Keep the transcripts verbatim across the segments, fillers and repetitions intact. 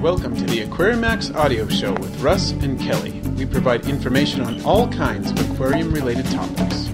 Welcome to the Aquariumax audio show with Russ and Kelly. We provide information on all kinds of aquarium-related topics.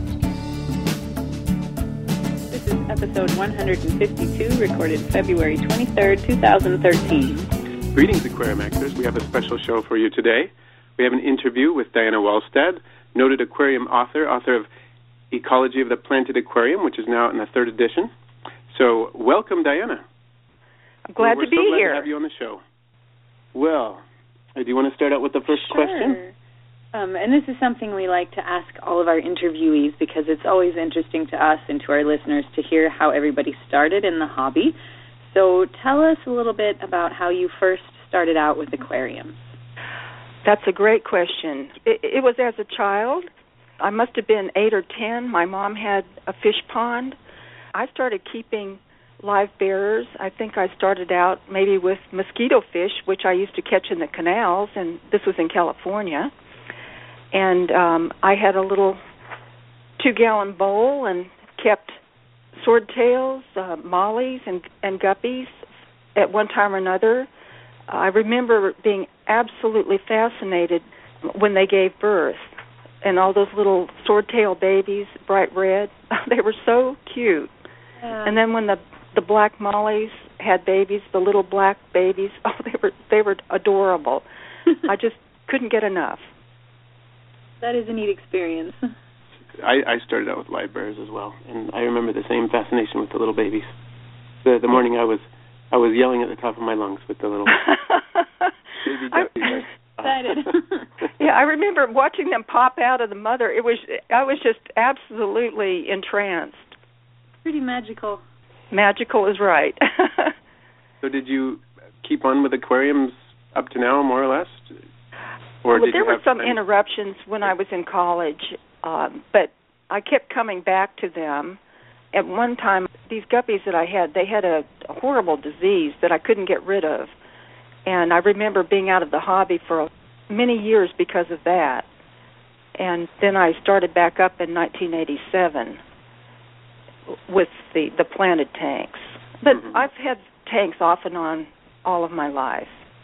This is episode one hundred fifty-two, recorded February twenty-third, twenty thirteen. Greetings, Aquariumaxers. We have a special show for you today. We have an interview with Diana Wallstad, noted aquarium author, author of Ecology of the Planted Aquarium, which is now in the third edition. So, welcome, Diana. I'm glad We're to be so glad here. to have you on the show. Well, do you want to start out with the first sure. question? Um, and this is something we like to ask all of our interviewees because it's always interesting to us and to our listeners to hear how everybody started in the hobby. So tell us a little bit about how you first started out with aquariums. That's a great question. It, it was as a child. I must have been eight or ten. My mom had a fish pond. I started keeping live bearers. I think I started out maybe with mosquito fish, which I used to catch in the canals, and this was in California. And um, I had a little two-gallon bowl and kept swordtails, uh, mollies, and, and guppies at one time or another. I remember being absolutely fascinated when they gave birth, and all those little swordtail babies, bright red, they were so cute. Yeah. And then when the the black mollies had babies, the little black babies, oh, they were they were adorable. I just couldn't get enough. That is a neat experience. I, I started out with live bears as well, and I remember the same fascination with the little babies. The the morning I was I was yelling at the top of my lungs with the little baby guppies. Excited. Yeah, I remember watching them pop out of the mother. It was I was just absolutely entranced. Pretty magical. Magical is right. So did you keep on with aquariums up to now, more or less? Or well, did there you were have some time? interruptions when I was in college, um, but I kept coming back to them. At one time, these guppies that I had, they had a, a horrible disease that I couldn't get rid of. And I remember being out of the hobby for many years because of that. And then I started back up in nineteen eighty-seven with the, the planted tanks. But mm-hmm. I've had tanks off and on all of my life.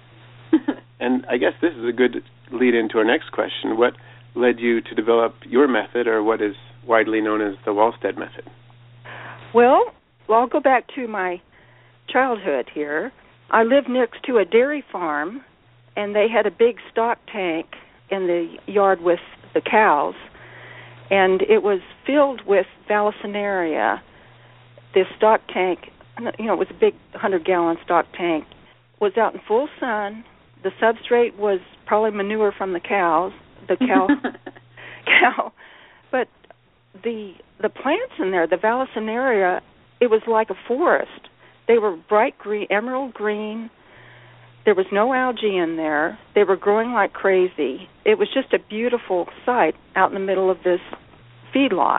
And I guess this is a good lead into our next question. What led you to develop your method, or what is widely known as the Wallstad method? Well, I'll go back to my childhood here. I lived next to a dairy farm, and they had a big stock tank in the yard with the cows, and it was filled with Vallisneria. This stock tank, you know, it was a big one hundred gallon stock tank, was out in full sun. The substrate was probably manure from the cows, the cow, cow. But the the plants in there, the Vallisneria, it was like a forest. They were bright green, emerald green. There was no algae in there. They were growing like crazy. It was just a beautiful sight out in the middle of this feedlot.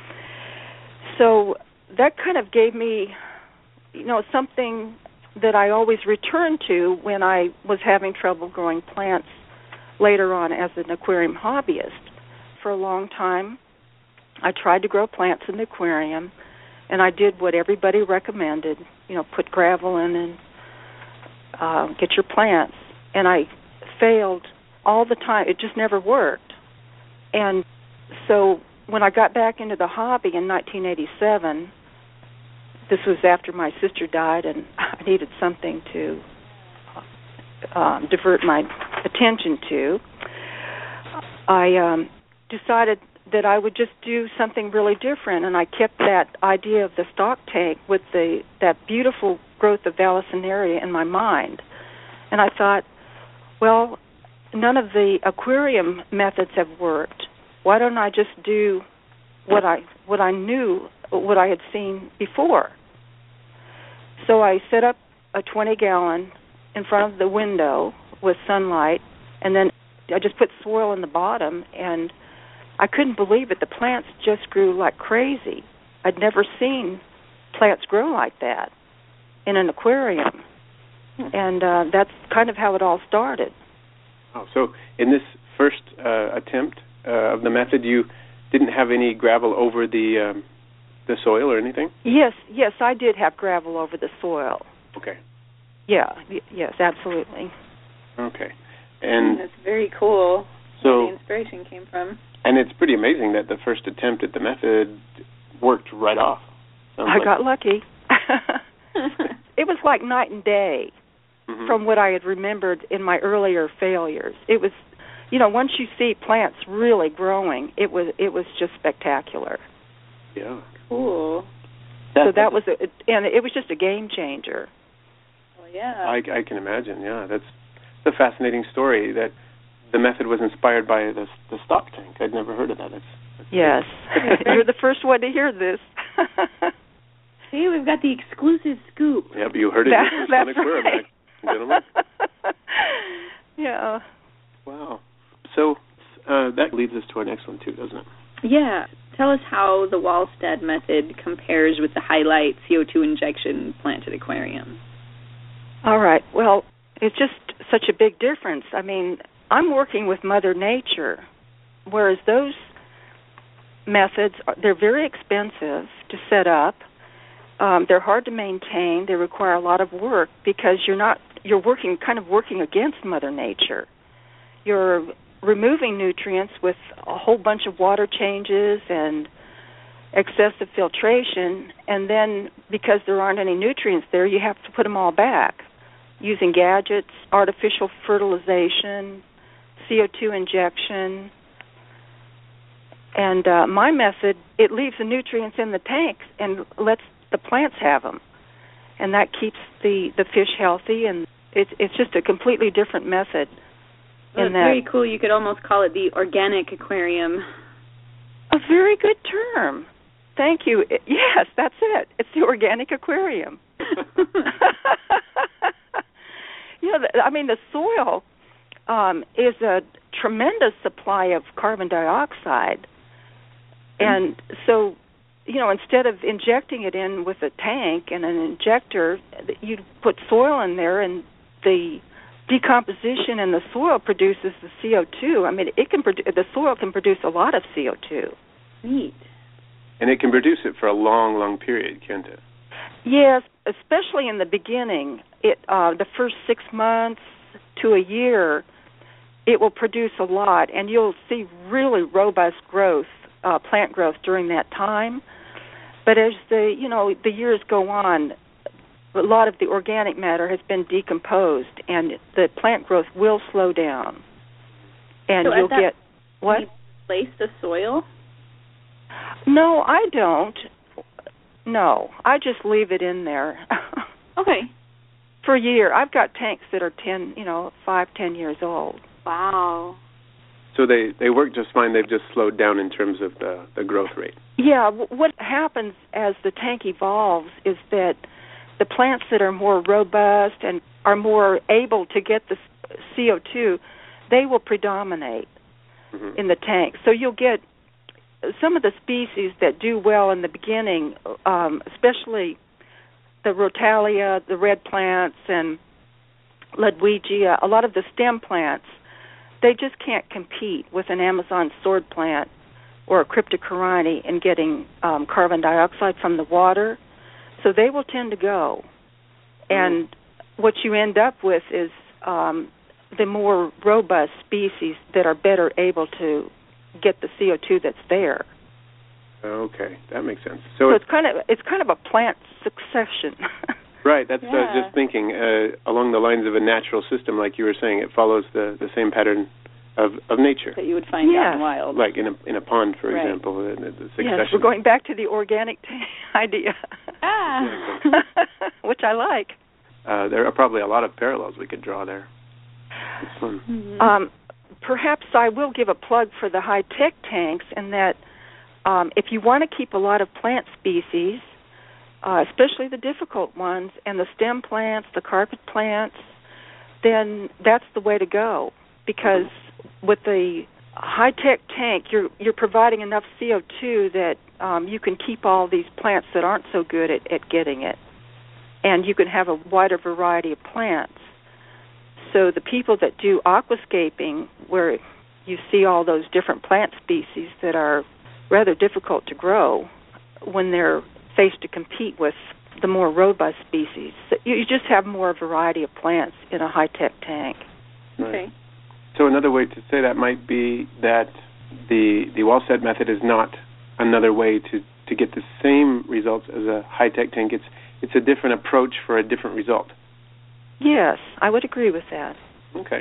So that kind of gave me, you know, something that I always returned to when I was having trouble growing plants later on as an aquarium hobbyist. For a long time, I tried to grow plants in the aquarium, and I did what everybody recommended, you know, put gravel in and uh, get your plants. And I failed all the time. It just never worked. And so when I got back into the hobby in nineteen eighty-seven, this was after my sister died, and I needed something to um, divert my attention to. I um, decided that I would just do something really different, and I kept that idea of the stock tank with the that beautiful growth of Vallisneria in my mind. And I thought, well, none of the aquarium methods have worked. Why don't I just do what I what I knew, what I had seen before? So I set up a twenty gallon in front of the window with sunlight, and then I just put soil in the bottom, and I couldn't believe it. The plants just grew like crazy. I'd never seen plants grow like that in an aquarium. And uh, that's kind of how it all started. Oh, so in this first uh, attempt uh, of the method, you didn't have any gravel over the um, the soil or anything? Yes, yes, I did have gravel over the soil. Okay. Yeah, y- yes, absolutely. Okay. And mm, that's very cool. So, where the inspiration came from. And it's pretty amazing that the first attempt at the method worked right off. Sounds I like got lucky. It was like night and day mm-hmm. from what I had remembered in my earlier failures. It was, you know, once you see plants really growing, it was it was just spectacular. Yeah. Cool. So that was, a, and it was just a game changer. Well, yeah. I, I can imagine. Yeah, that's a fascinating story. That the method was inspired by the the stock tank. I'd never heard of that. That's, that's yes, you're the first one to hear this. See, we've got the exclusive scoop. Yep, you heard it that, here that's on right. Gentlemen. Yeah. Wow. So uh, that leads us to our next one too, doesn't it? Yeah. Tell us how the Wallstead method compares with the Hy-Lite C O two injection planted aquarium. All right. Well, it's just such a big difference. I mean, I'm working with Mother Nature, whereas those methods, they're very expensive to set up. Um, they're hard to maintain. They require a lot of work because you're not you're working kind of working against Mother Nature. You're removing nutrients with a whole bunch of water changes and excessive filtration, and then because there aren't any nutrients there, you have to put them all back using gadgets, artificial fertilization, C O two injection. And uh, my method, it leaves the nutrients in the tanks and lets the plants have them, and that keeps the, the fish healthy, and it's it's just a completely different method. Well, in it's that, very cool. You could almost call it the organic aquarium. A very good term. Thank you. It, yes, that's it. It's the organic aquarium. You know, the, I mean, the soil um, is a tremendous supply of carbon dioxide, and so, you know, instead of injecting it in with a tank and an injector, you put soil in there, and the decomposition in the soil produces the C O two. I mean, it can produ- the soil can produce a lot of C O two. Neat. And it can produce it for a long, long period, can't it? Yes, especially in the beginning. It uh, the first six months to a year, it will produce a lot, and you'll see really robust growth, uh, plant growth during that time. But as the you know the years go on, a lot of the organic matter has been decomposed, and the plant growth will slow down. And so you'll that, get what? Do you replace the soil? No, I don't. No, I just leave it in there. Okay. For a year. I've got tanks that are ten, you know, five, ten years old. Wow. So they, they work just fine. They've just slowed down in terms of the, the growth rate. Yeah, w- what happens as the tank evolves is that the plants that are more robust and are more able to get the C O two, they will predominate mm-hmm. in the tank. So you'll get some of the species that do well in the beginning, um, especially the Rotalia, the red plants, and Ludwigia, a lot of the stem plants, they just can't compete with an Amazon sword plant or a Cryptocoryne in getting um, carbon dioxide from the water. So they will tend to go. And mm-hmm. what you end up with is um, the more robust species that are better able to get the C O two that's there. Okay, that makes sense. So, so it's kind of it's kind of a plant succession. Right, that's yeah. what I was just thinking. Uh, along the lines of a natural system, like you were saying, it follows the, the same pattern of, of nature. That you would find yeah. out in the wild. Like in a in a pond, for right. example, the, the succession. Yes, we're going back to the organic t- idea. Ah. Which I like. Uh, there are probably a lot of parallels we could draw there. It's fun. Mm-hmm. Um, perhaps I will give a plug for the high-tech tanks in that um, if you want to keep a lot of plant species, uh, especially the difficult ones, and the stem plants, the carpet plants, then that's the way to go. Because with the high-tech tank, you're you're providing enough C O two that um, you can keep all these plants that aren't so good at, at getting it. And you can have a wider variety of plants. So the people that do aquascaping, where you see all those different plant species that are rather difficult to grow, when they're faced to compete with the more robust species. So you just have more variety of plants in a high-tech tank. Right. Okay. So another way to say that might be that the the Wallstedt method is not another way to, to get the same results as a high-tech tank. It's it's a different approach for a different result. Yes, I would agree with that. Okay.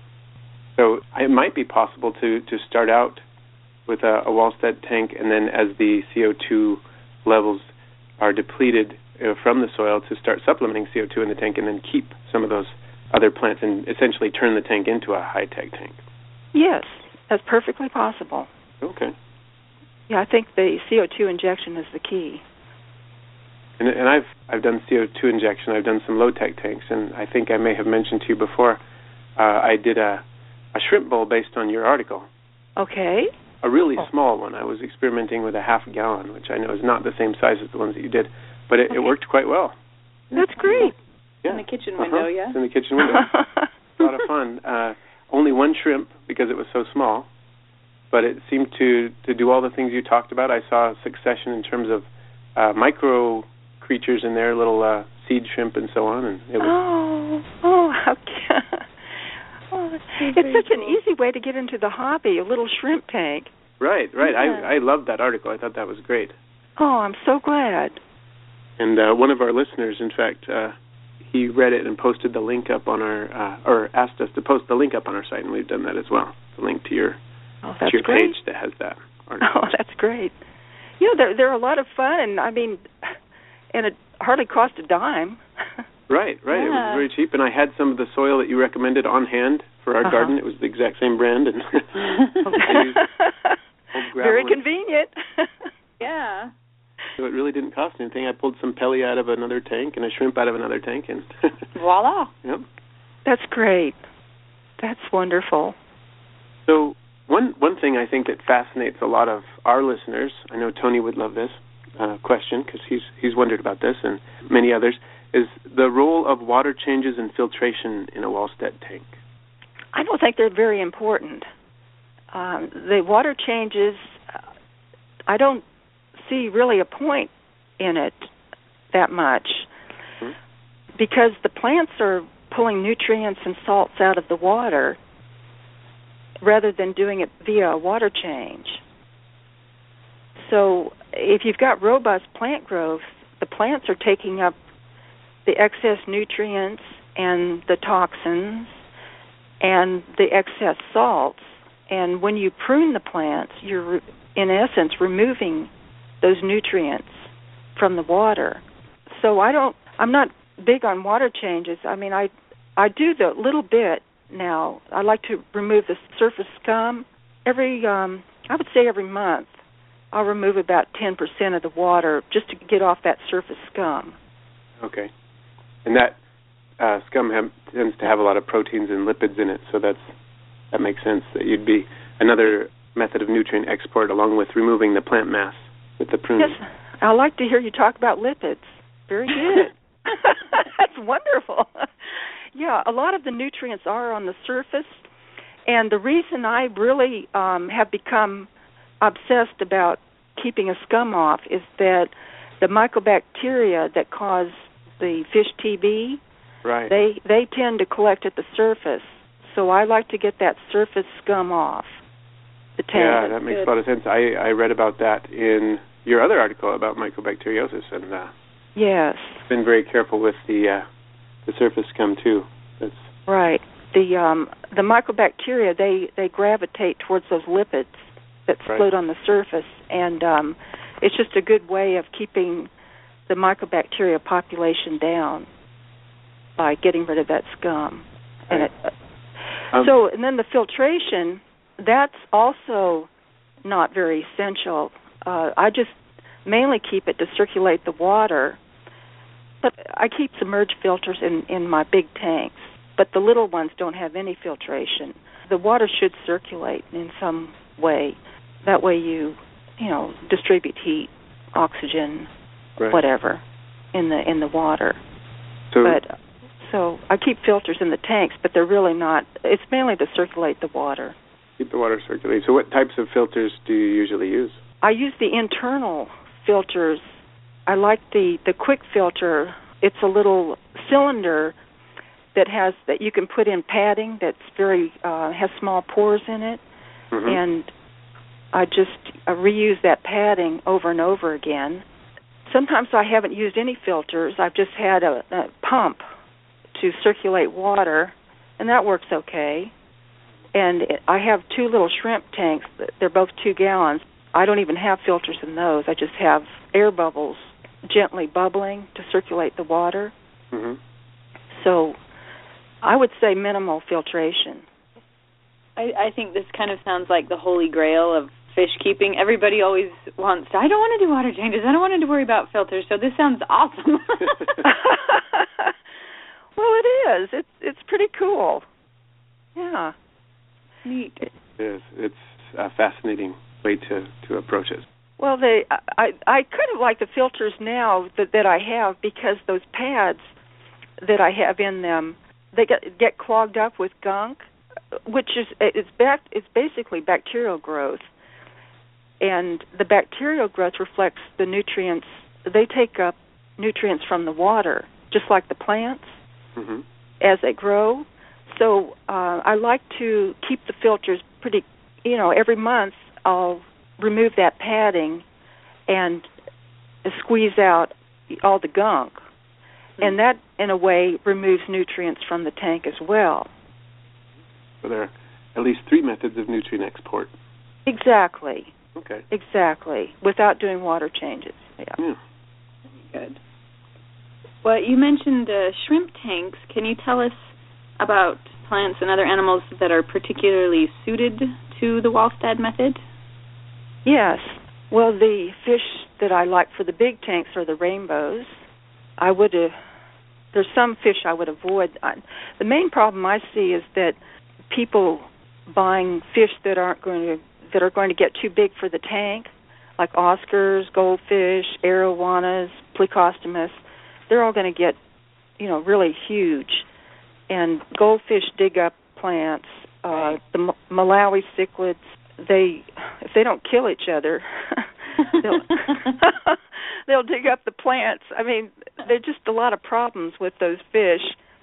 So it might be possible to, to start out with a, a Wallstedt tank, and then as the C O two levels are depleted uh, from the soil, to start supplementing C O two in the tank and then keep some of those other plants and essentially turn the tank into a high-tech tank. Yes, that's perfectly possible. Okay. Yeah, I think the C O two injection is the key. And, and I've I've done C O two injection. I've done some low-tech tanks, and I think I may have mentioned to you before, uh, I did a, a shrimp bowl based on your article. Okay. A really oh. small one. I was experimenting with a half gallon, which I know is not the same size as the ones that you did, but it, okay. it worked quite well. That's great. Yeah. In the kitchen uh-huh. window, yeah? It's in the kitchen window. A lot of fun. Uh, only one shrimp because it was so small, but it seemed to, to do all the things you talked about. I saw a succession in terms of uh, micro creatures in there, little uh, seed shrimp and so on. And it was oh, oh, how cute. Oh, it's such cool. an easy way to get into the hobby, a little shrimp tank. Right, right. Yeah. I I loved that article. I thought that was great. Oh, I'm so glad. And uh, one of our listeners, in fact, uh, he read it and posted the link up on our, uh, or asked us to post the link up on our site, and we've done that as well. The link to your, oh, that's to your great. page that has that article. Oh, that's great. You know, they're, they're a lot of fun. I mean, and it hardly cost a dime. Right, right. Yeah. It was very cheap, and I had some of the soil that you recommended on hand for our uh-huh. garden. It was the exact same brand, and I used old gravel very and, convenient. Yeah. So it really didn't cost anything. I pulled some pelly out of another tank and a shrimp out of another tank, and voila. Yep. That's great. That's wonderful. So one one thing I think that fascinates a lot of our listeners, I know Tony would love this uh, question because he's he's wondered about this, and many others, is the role of water changes and filtration in a Wallstedt tank. I don't think they're very important. Um, the water changes, uh, I don't see really a point in it that much mm-hmm. because the plants are pulling nutrients and salts out of the water rather than doing it via a water change. So if you've got robust plant growth, the plants are taking up the excess nutrients and the toxins and the excess salts, and when you prune the plants, you're in essence removing those nutrients from the water. So I don't, I'm not big on water changes. I mean, I I do the little bit now. I like to remove the surface scum every, um, I would say every month. I'll remove about ten percent of the water just to get off that surface scum. Okay. And that uh, scum have, tends to have a lot of proteins and lipids in it, so that's that makes sense that you'd be another method of nutrient export along with removing the plant mass with the pruning. Yes, I like to hear you talk about lipids. Very good. That's wonderful. Yeah, a lot of the nutrients are on the surface, and the reason I really um, have become obsessed about keeping a scum off is that the mycobacteria that cause the fish T B, right. they they tend to collect at the surface. So I like to get that surface scum off the tank. Yeah, that makes Good. a lot of sense. I, I read about that in your other article about mycobacteriosis, and uh, yes, been very careful with the uh, the surface scum too. That's right. The um, the mycobacteria they, they gravitate towards those lipids that right. float on the surface, and um, it's just a good way of keeping the mycobacteria population down by getting rid of that scum. Right. And it, um, so, and then the filtration, that's also not very essential. Uh, I just mainly keep it to circulate the water, but I keep submerged filters in, in my big tanks, but the little ones don't have any filtration. The water should circulate in some way. That way you, you know, distribute heat, oxygen, right. whatever, in the in the water. So, but so I keep filters in the tanks, but they're really not. It's mainly to circulate the water. Keep the water circulating. So what types of filters do you usually use? I use the internal filters I like the, the quick filter. It's a little cylinder that has that you can put in padding that's very uh, has small pores in it, mm-hmm. and I just uh, reuse that padding over and over again. Sometimes I haven't used any filters. I've just had a, a pump to circulate water, and that works okay. And it, I have two little shrimp tanks. They're both two gallons. I don't even have filters in those. I just have air bubbles gently bubbling to circulate the water. Mm-hmm. So I would say minimal filtration. I, I think this kind of sounds like the holy grail of fish keeping. Everybody always wants to, I don't want to do water changes. I don't want to worry about filters. So this sounds awesome. Well, it is. It's it's pretty cool. Yeah. Neat. It is. It's a fascinating way to, to approach it. Well, they I I kind of like the filters now that, that I have because those pads that I have in them, they get get clogged up with gunk, which is it's back it's basically bacterial growth. And the bacterial growth reflects the nutrients. They take up nutrients from the water, just like the plants, mm-hmm. as they grow. So uh, I like to keep the filters pretty, you know, every month I'll remove that padding and squeeze out all the gunk. Mm-hmm. And that, in a way, removes nutrients from the tank as well. So there are at least three methods of nutrient export. Exactly. Okay. Exactly. Without doing water changes. Yeah. yeah. Good. Well, you mentioned uh, shrimp tanks. Can you tell us about plants and other animals that are particularly suited to the Wallstad method? Yes. Well, the fish that I like for the big tanks are the rainbows. I would uh, there's some fish I would avoid. I, the main problem I see is that people buying fish that aren't going to that are going to get too big for the tank, like Oscars, goldfish, arowanas, plecostomus, they're all going to get, you know, really huge. And goldfish dig up plants. Uh, the M- Malawi cichlids, they if they don't kill each other, they'll, they'll dig up the plants. I mean, there's just a lot of problems with those fish.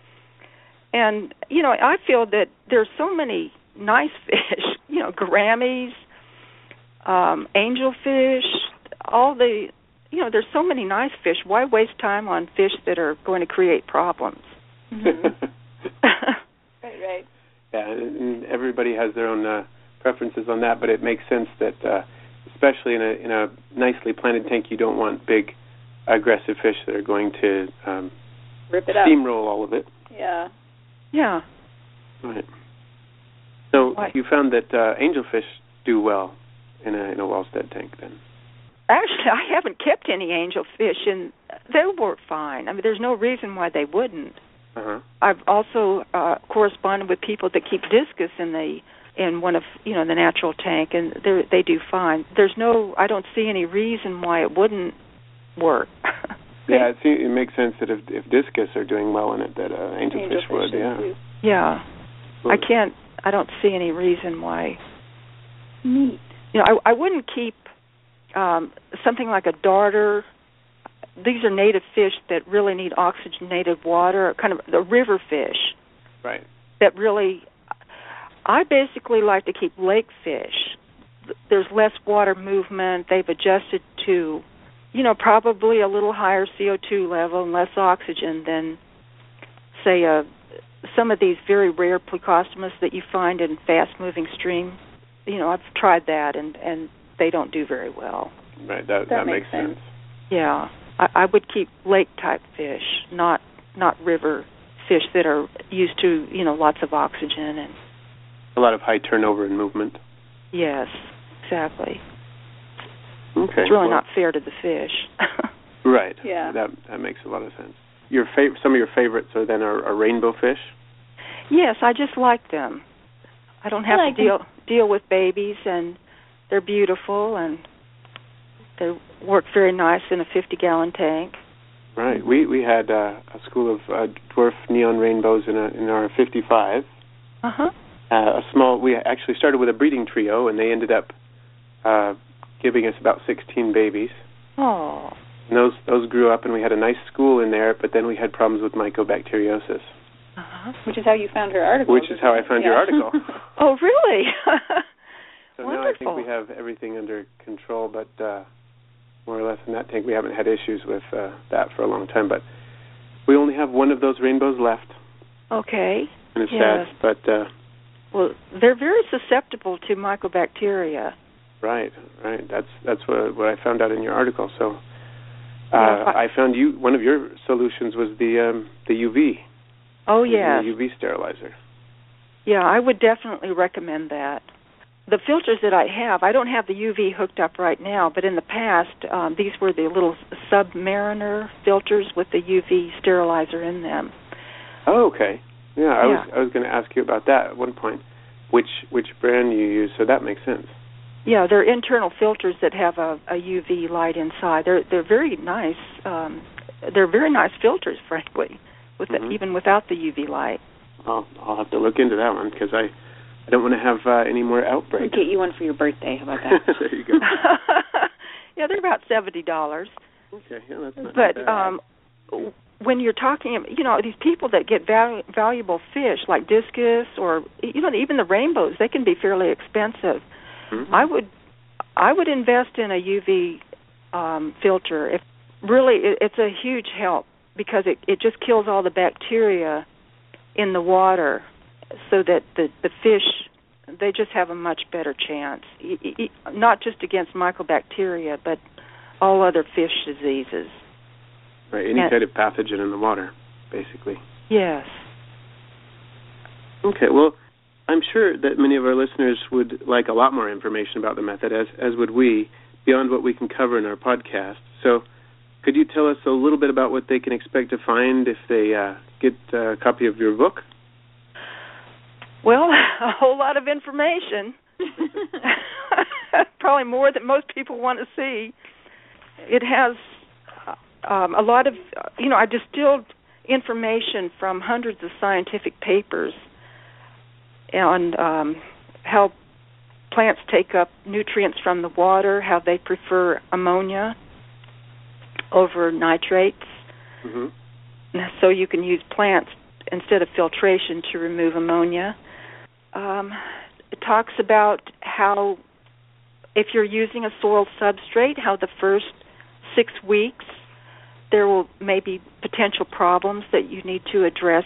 And, you know, I feel that there's so many nice fish, you know, gouramis, um, angelfish, all the, you know, there's so many nice fish. Why waste time on fish that are going to create problems? Mm-hmm. Right, right. Yeah, and everybody has their own uh, preferences on that, but it makes sense that, uh, especially in a in a nicely planted tank, you don't want big, aggressive fish that are going to um, rip it up, steamroll all of it. Yeah. Yeah. Right. So Why? you found that uh, angelfish do well in a in a Wallstad tank, then? Actually, I haven't kept any angelfish, and they'll work fine. I mean, there's no reason why they wouldn't. Uh-huh. I've also uh, corresponded with people that keep discus in the in one of you know the natural tank, and they they do fine. There's no, I don't see any reason why it wouldn't work. Yeah, it, seems, it makes sense that if if discus are doing well in it, that uh, angelfish, angelfish would. Yeah. Too. Yeah, Well, I can't. I don't see any reason why. Neat. You know, I I wouldn't keep um, something like a darter. These are native fish that really need oxygenated water, kind of the river fish. Right. That really, I basically like to keep lake fish. There's less water movement. They've adjusted to, you know, probably a little higher C O two level and less oxygen than, say, uh, some of these very rare plecostomus that you find in fast-moving stream. You know, I've tried that, and, and they don't do very well. Right, that, that, that makes, makes sense. sense. Yeah, I, I would keep lake-type fish, not not river fish that are used to, you know, lots of oxygen. And A lot of high turnover and movement. yes, exactly. Okay. It's really well, not fair to the fish. Right. Yeah. That that makes a lot of sense. Your fav- some of your favorites are then are, are rainbow fish? Yes, I just like them. I don't have I like to deal them. deal with babies, and they're beautiful, and they work very nice in a fifty-gallon tank. Right. We we had uh, a school of uh, dwarf neon rainbows in a, in our fifty-five. Uh-huh. Uh, a small. We actually started with a breeding trio, and they ended up uh, giving us about sixteen babies. Oh. And those those grew up, and we had a nice school in there, but then we had problems with mycobacteriosis. Uh-huh. Which is how you found her article. Which is how I found yeah. your article. Oh, really? So Wonderful. now I think we have everything under control, but uh, more or less in that tank we haven't had issues with uh, that for a long time. But we only have one of those rainbows left. Okay. And it's yes. sad, but... Uh, well, they're very susceptible to mycobacteria. Right, right. That's that's what what I found out in your article. So uh, yeah, I, I found you one of your solutions was the um, the U V. Oh yeah. The U V sterilizer. Yeah, I would definitely recommend that. The filters that I have, I don't have the U V hooked up right now, but in the past, um, these were the little Submariner filters with the U V sterilizer in them. Oh, okay. Yeah, I yeah. was I was going to ask you about that at one point. Which which brand you use? So that makes sense. Yeah, they're internal filters that have a, a U V light inside. They're they're very nice. Um, they're very nice filters, frankly, with mm-hmm. the, even without the U V light. Well, I'll have to look into that one because I, I don't want to have uh, any more outbreaks. We'll get you one for your birthday. How about that? There you go. Yeah, they're about seventy dollars. Okay, yeah, that's not But bad. um, when you're talking, you know, these people that get valu- valuable fish like discus or you know even the rainbows, they can be fairly expensive. Mm-hmm. I would, I would invest in a U V um, filter. If really, it, it's a huge help because it, it just kills all the bacteria in the water, so that the the fish they just have a much better chance, e- e- not just against mycobacteria, but all other fish diseases. Right, any and, kind of pathogen in the water, basically. Yes. Okay, well, I'm sure that many of our listeners would like a lot more information about the method, as as would we, beyond what we can cover in our podcast. So could you tell us a little bit about what they can expect to find if they uh, get a copy of your book? Well, a whole lot of information. Probably more than most people want to see. It has um, a lot of, you know, I distilled information from hundreds of scientific papers on um, how plants take up nutrients from the water, how they prefer ammonia over nitrates. Mm-hmm. So you can use plants instead of filtration to remove ammonia. Um, it talks about how if you're using a soil substrate, how the first six weeks there will maybe potential problems that you need to address,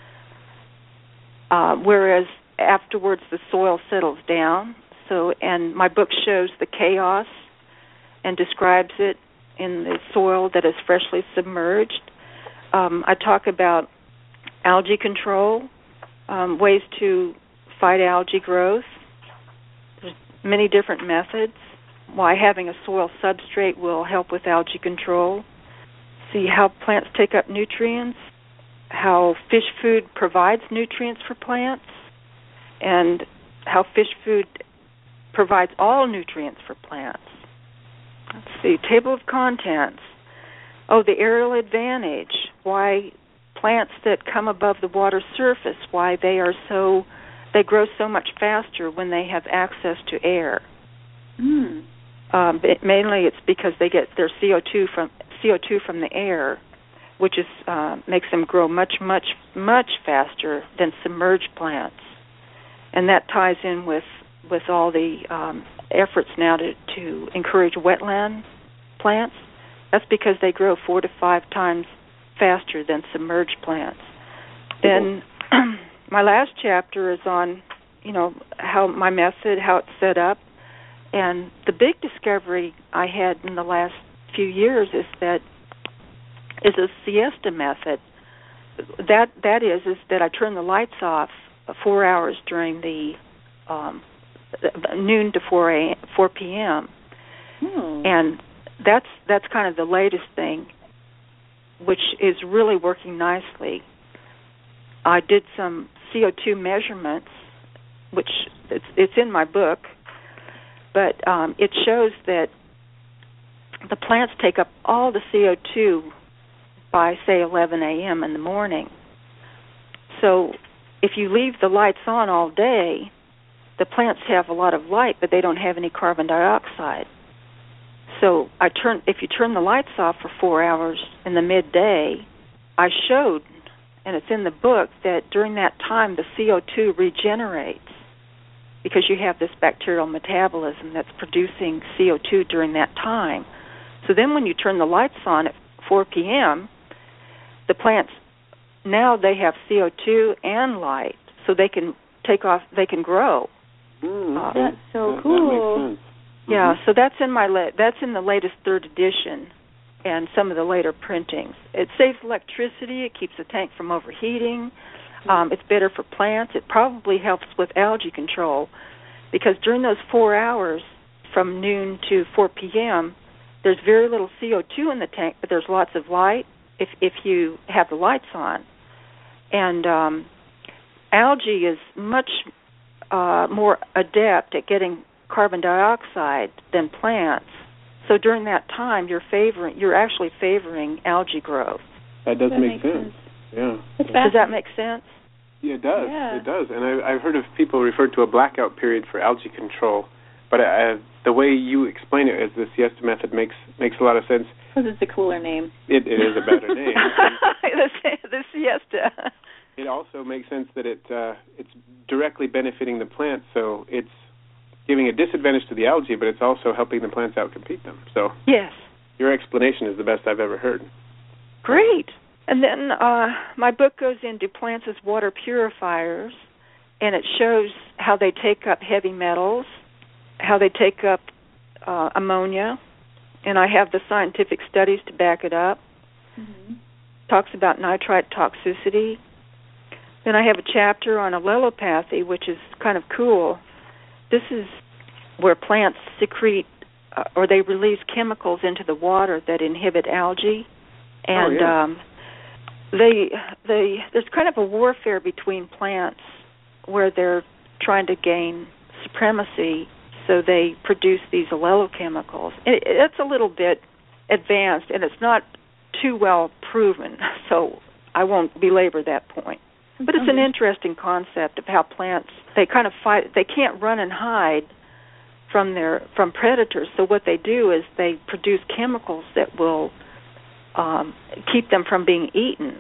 uh, whereas afterwards the soil settles down. So, and my book shows the chaos and describes it in the soil that is freshly submerged. Um, I talk about algae control, um, ways to fight algae growth. There's many different methods. Why having a soil substrate will help with algae control. See how plants take up nutrients, how fish food provides nutrients for plants, and how fish food provides all nutrients for plants. Let's see, table of contents. Oh, the aerial advantage, why plants that come above the water surface, why they are so, they grow so much faster when they have access to air. Mm. Um, but mainly it's because they get their C O two from C O two from the air, which is uh, makes them grow much, much, much faster than submerged plants. And that ties in with, with all the um, efforts now to, to encourage wetland plants. That's because they grow four to five times faster than submerged plants. Then my last chapter is on, you know, how my method, how it's set up. And the big discovery I had in the last few years is that is a siesta method. That that is is that I turn the lights off four hours during the um, noon to four p.m. Hmm. And that's that's kind of the latest thing, which is really working nicely. I did some C O two measurements, which it's, it's in my book, but um, it shows that the plants take up all the C O two by, say, eleven a.m. in the morning. So if you leave the lights on all day, the plants have a lot of light, but they don't have any carbon dioxide. So I turn if you turn the lights off for four hours in the midday, I showed, and it's in the book, that during that time the C O two regenerates because you have this bacterial metabolism that's producing C O two during that time. So then when you turn the lights on at four p.m., the plants, now they have C O two and light, so they can take off, they can grow. Mm, uh, that's so that, cool. That makes sense. Yeah, Mm-hmm. so that's in my la- that's in the latest third edition and some of the later printings. It saves electricity. It keeps the tank from overheating. Um, it's better for plants. It probably helps with algae control because during those four hours from noon to four p.m., there's very little C O two in the tank, but there's lots of light if if you have the lights on. And um, algae is much uh, more adept at getting carbon dioxide than plants. So during that time, you're favoring, you're actually favoring algae growth. That does that make sense. sense. Yeah. That's Does that make sense? Yeah, it does. Yeah. It does. And I, I've heard of people refer to a blackout period for algae control. But I, the way you explain it as the siesta method makes makes a lot of sense. Because it's a cooler name. It, it is a better name. the, the siesta. It also makes sense that it uh, it's directly benefiting the plants, so it's giving a disadvantage to the algae, but it's also helping the plants outcompete them. So Yes. your explanation is the best I've ever heard. Great. And then uh, my book goes into plants as water purifiers, and it shows how they take up heavy metals, how they take up uh, ammonia, and I have the scientific studies to back it up. Mm-hmm. Talks about nitrite toxicity. Then I have a chapter on allelopathy, which is kind of cool. This is where plants secrete uh, or they release chemicals into the water that inhibit algae, and oh, yeah. um, they they there's kind of a warfare between plants where they're trying to gain supremacy, so they produce these allelochemicals. It, it's a little bit advanced, and it's not too well proven, so I won't belabor that point. But it's an interesting concept of how plants, they kind of fight, they can't run and hide from their from predators, so what they do is they produce chemicals that will um, keep them from being eaten.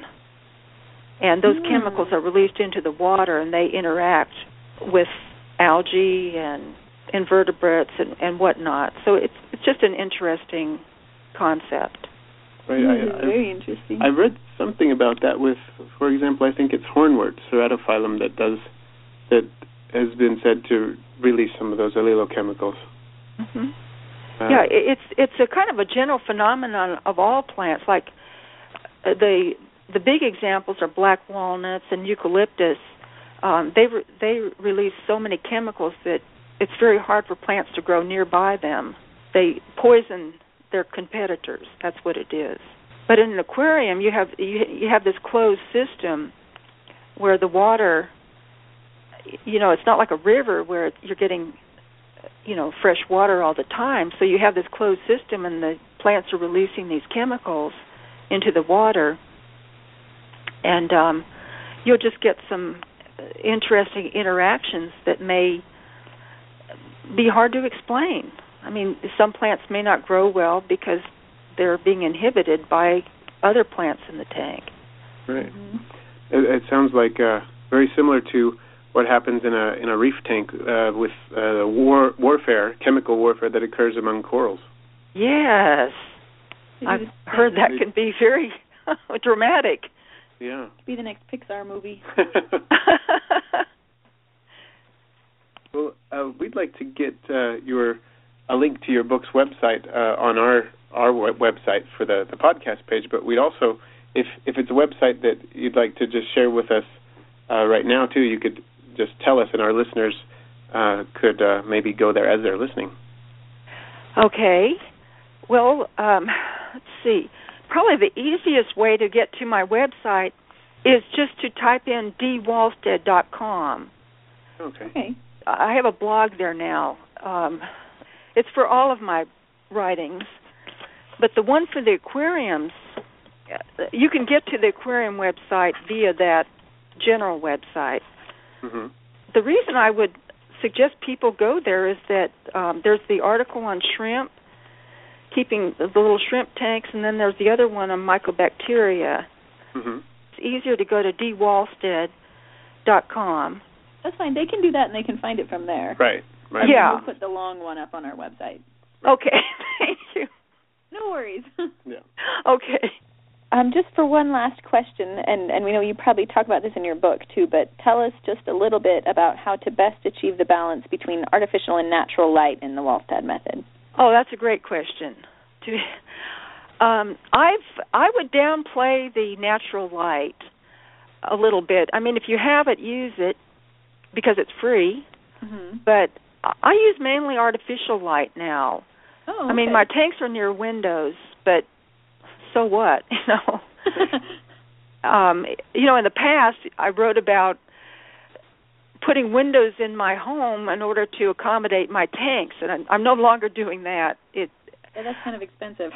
And those mm. chemicals are released into the water, and they interact with algae and invertebrates and, and whatnot. So it's it's just an interesting concept. Right, Mm, I, very I've, interesting. I've read something about that with, for example, I think it's hornwort, Ceratophyllum, that does, that has been said to release some of those allelochemicals. Mm-hmm. Uh, yeah, it's it's a kind of a general phenomenon of all plants. Like uh, the the big examples are black walnuts and eucalyptus. Um, they re- they release so many chemicals that it's very hard for plants to grow nearby them. They poison their competitors. That's what it is. But in an aquarium, you have you, you have this closed system where the water, you know, it's not like a river where you're getting, you know, fresh water all the time. So you have this closed system, and the plants are releasing these chemicals into the water, and um, you'll just get some interesting interactions that may be hard to explain. I mean, some plants may not grow well because they're being inhibited by other plants in the tank. Right. Mm-hmm. It, it sounds like uh, very similar to what happens in a in a reef tank uh, with uh, war warfare, chemical warfare that occurs among corals. Yes, I've heard that can be very dramatic. Yeah. Be the next Pixar movie. Well, uh, we'd like to get uh, your a link to your book's website uh, on our our web- website for the, the podcast page, but we'd also, if if it's a website that you'd like to just share with us uh, right now too, you could just tell us, and our listeners uh, could uh, maybe go there as they're listening. Okay. Well, um, let's see. Probably the easiest way to get to my website is just to type in d walstad dot com. Okay. Okay. I have a blog there now. Um, it's for all of my writings, but the one for the aquariums, you can get to the aquarium website via that general website. Mm-hmm. The reason I would suggest people go there is that um, there's the article on shrimp, keeping the little shrimp tanks, and then there's the other one on mycobacteria. Mm-hmm. It's easier to go to d walstead dot com. That's fine. They can do that, and they can find it from there. Right, right. Yeah. We'll put the long one up on our website. Okay, thank you. No worries. Yeah. Okay. Um, just for one last question, and, and we know you probably talk about this in your book too, but tell us just a little bit about how to best achieve the balance between artificial and natural light in the Wallstead method. Oh, that's a great question. Um, I've I would downplay the natural light a little bit. I mean, if you have it, use it because it's free. Mm-hmm. But I use mainly artificial light now. Oh, okay. I mean, my tanks are near windows, but so what? You know. um, you know, in the past, I wrote about putting windows in my home in order to accommodate my tanks, and I'm, I'm no longer doing that. It. Yeah, that's kind of expensive.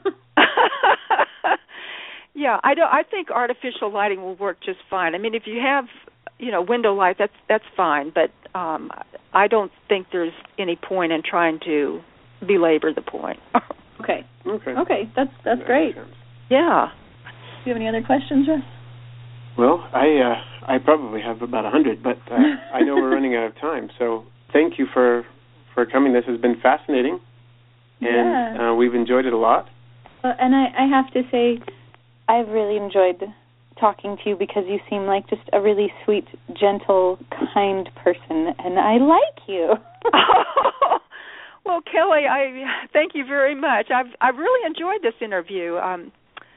Yeah, I don't. I think artificial lighting will work just fine. I mean, if you have, you know, window light, that's that's fine. But um, I don't think there's any point in trying to belabor the point. Okay. Okay. Okay. That's that's that great. Yeah. Do you have any other questions, Russ? Well, I uh, I probably have about a hundred, but uh, I know we're running out of time. So thank you for for coming. This has been fascinating, and yeah. uh, we've enjoyed it a lot. Well, and I, I have to say, I've really enjoyed talking to you because you seem like just a really sweet, gentle, kind person, and I like you. Oh, well, Kelly, I thank you very much. I've I've really enjoyed this interview. Um,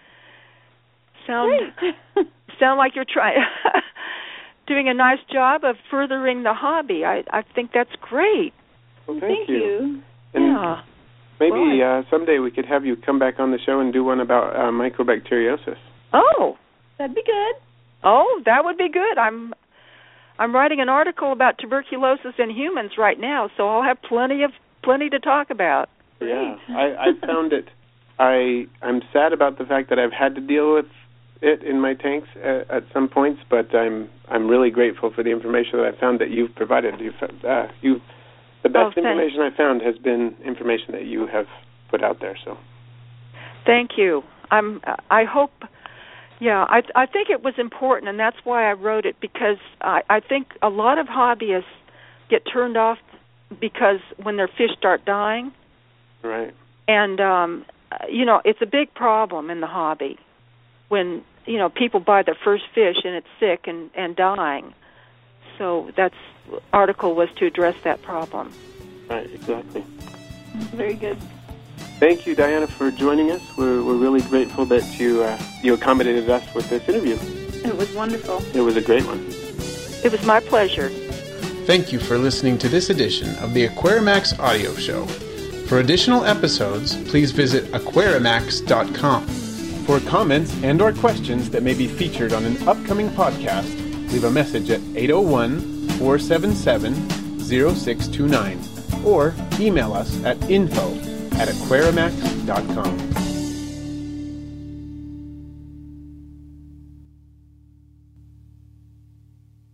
sound sound like you're trying doing a nice job of furthering the hobby. I I think that's great. Well, thank, thank you. you. And yeah. maybe uh, someday we could have you come back on the show and do one about uh, mycobacteriosis. Oh, that'd be good. Oh, that would be good. I'm I'm writing an article about tuberculosis in humans right now, so I'll have plenty of plenty to talk about. Yeah, I, I found it. I I'm sad about the fact that I've had to deal with it in my tanks at, at some points, but I'm I'm really grateful for the information that I found that you've provided. You've uh, you the best oh, information I found has been information that you have put out there. So, thank you. I'm I hope. Yeah, I I think it was important, and that's why I wrote it, because I I think a lot of hobbyists get turned off because when their fish start dying. Right. And um, you know, it's a big problem in the hobby when, you know, people buy their first fish and it's sick and, and dying. So that's article was to address that problem. Right, exactly. Very good. Thank you, Diana, for joining us. We're we're really grateful that you uh, you accommodated us with this interview. It was wonderful. It was a great one. It was my pleasure. Thank you for listening to this edition of the Aquarimax Audio Show. For additional episodes, please visit aquarimax dot com. For comments and or questions that may be featured on an upcoming podcast, leave a message at eight oh one, four seven seven, oh six two nine or email us at info at aquarimax dot com.